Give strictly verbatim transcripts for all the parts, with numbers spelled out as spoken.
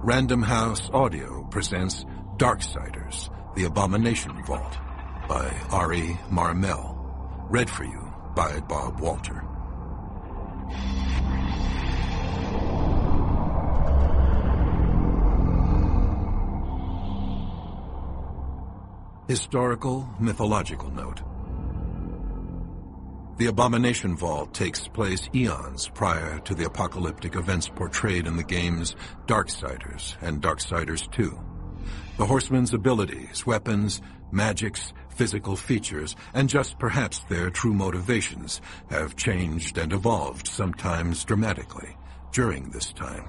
Random House Audio presents Darksiders, The Abomination Vault by Ari Marmel. Read for you by Bob Walter. Historical, mythological note. The Abomination Vault takes place eons prior to the apocalyptic events portrayed in the games Darksiders and Darksiders two. The Horsemen's abilities, weapons, magics, physical features, and just perhaps their true motivations have changed and evolved, sometimes dramatically, during this time.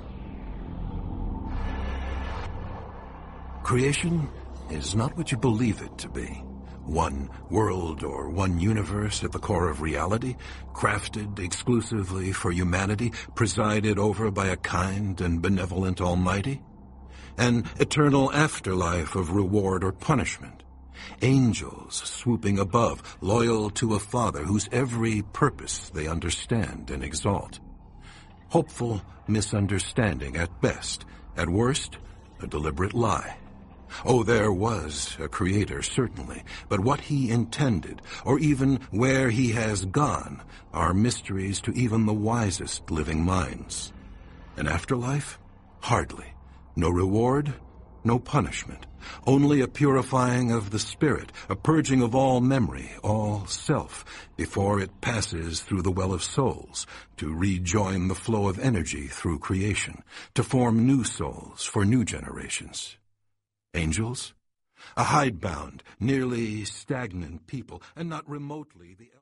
Creation is not what you believe it to be. One world or one universe at the core of reality, crafted exclusively for humanity, presided over by a kind and benevolent Almighty. An eternal afterlife of reward or punishment. Angels swooping above, loyal to a Father whose every purpose they understand and exalt. Hopeful misunderstanding at best, at worst, a deliberate lie. Oh, there was a Creator, certainly, but what He intended, or even where He has gone, are mysteries to even the wisest living minds. An afterlife? Hardly. No reward, no punishment. Only a purifying of the spirit, a purging of all memory, all self, before it passes through the well of souls, to rejoin the flow of energy through creation, to form new souls for new generations. Angels? A hidebound, nearly stagnant people, and not remotely the...